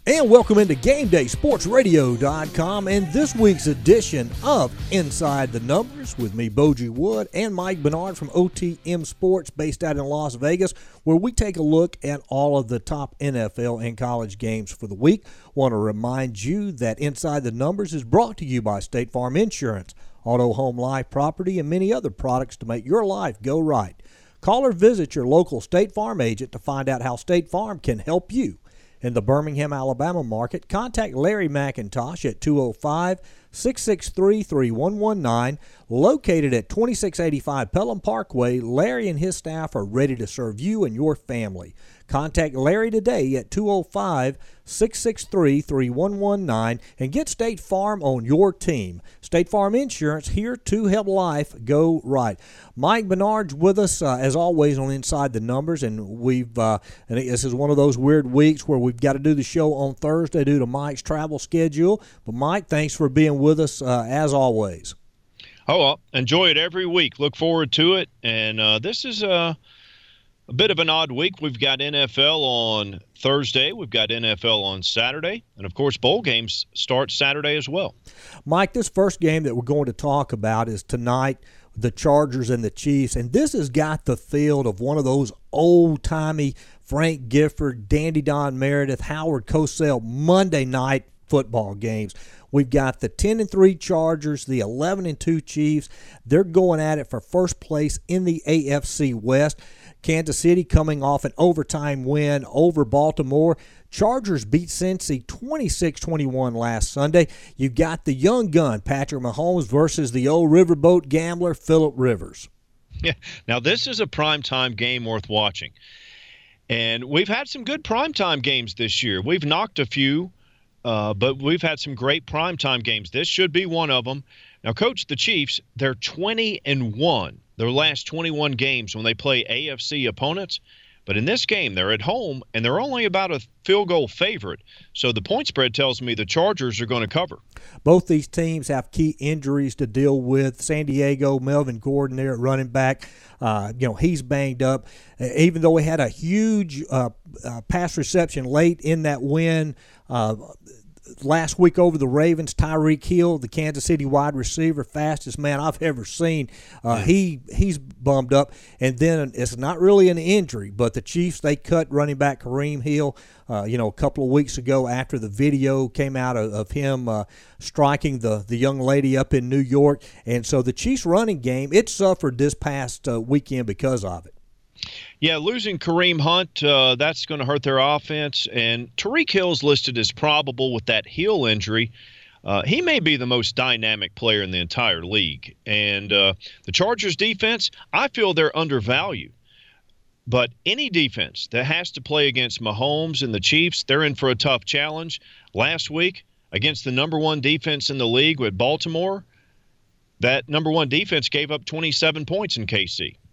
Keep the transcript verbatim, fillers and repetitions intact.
And welcome into Game Day Sports Radio dot com and this week's edition of Inside the Numbers with me, Bogie Wood, and Mike Bernard from O T M Sports based out in Las Vegas, where we take a look at all of the top N F L and college games for the week. Want to remind you that Inside the Numbers is brought to you by State Farm Insurance, Auto, Home, Life, Property, and many other products to make your life go right. Call or visit your local State Farm agent to find out how State Farm can help you. In the Birmingham, Alabama market, contact Larry McIntosh at two oh five, six six three, three one one nine. Located at twenty-six eighty-five Pelham Parkway, Larry and his staff are ready to serve you and your family. Contact Larry today at two oh five, six six three, three one one nine and get State Farm on your team. State Farm Insurance, here to help life go right. Mike Bernard's with us, uh, as always, on Inside the Numbers, and we've uh, and this is one of those weird weeks where we've got to do the show on Thursday due to Mike's travel schedule. But, Mike, thanks for being with us, uh, as always. Oh, well, enjoy it every week. Look forward to it. And uh, this is a, a bit of an odd week. We've got N F L on Thursday. We've got N F L on Saturday. And, of course, bowl games start Saturday as well. Mike, this first game that we're going to talk about is tonight, the Chargers and the Chiefs. And this has got the feel of one of those old-timey Frank Gifford, Dandy Don Meredith, Howard Cosell Monday night football games. We've got the ten and three Chargers, the eleven and two Chiefs. They're going at it for first place in the A F C West. Kansas City coming off an overtime win over Baltimore. Chargers beat Cincy twenty-six twenty-one last Sunday. You've got the young gun, Patrick Mahomes, versus the old riverboat gambler, Phillip Rivers. Yeah. Now, this is a primetime game worth watching. And we've had some good primetime games this year. We've knocked a few. Uh, but we've had some great primetime games. This should be one of them. Now, Coach, the Chiefs, they're twenty and one, their last twenty-one games when they play A F C opponents. But in this game, they're at home, and they're only about a field goal favorite. So the point spread tells me the Chargers are going to cover. Both these teams have key injuries to deal with. San Diego, Melvin Gordon there at running back. Uh, you know, he's banged up. Uh, even though he had a huge uh, uh, pass reception late in that win uh, last week over the Ravens, Tyreek Hill, the Kansas City wide receiver, fastest man I've ever seen, uh, he he's bummed up. And then it's not really an injury, but the Chiefs, they cut running back Kareem Hill, uh, you know, a couple of weeks ago after the video came out of, of him uh, striking the, the young lady up in New York. And so the Chiefs running game, it suffered this past uh, weekend because of it. Yeah, losing Kareem Hunt, uh, that's going to hurt their offense. And Tyreek Hill's listed as probable with that heel injury. Uh, he may be the most dynamic player in the entire league. And uh, the Chargers defense, I feel they're undervalued. But any defense that has to play against Mahomes and the Chiefs, they're in for a tough challenge. Last week, against the number one defense in the league with Baltimore, that number one defense gave up twenty-seven points in K C.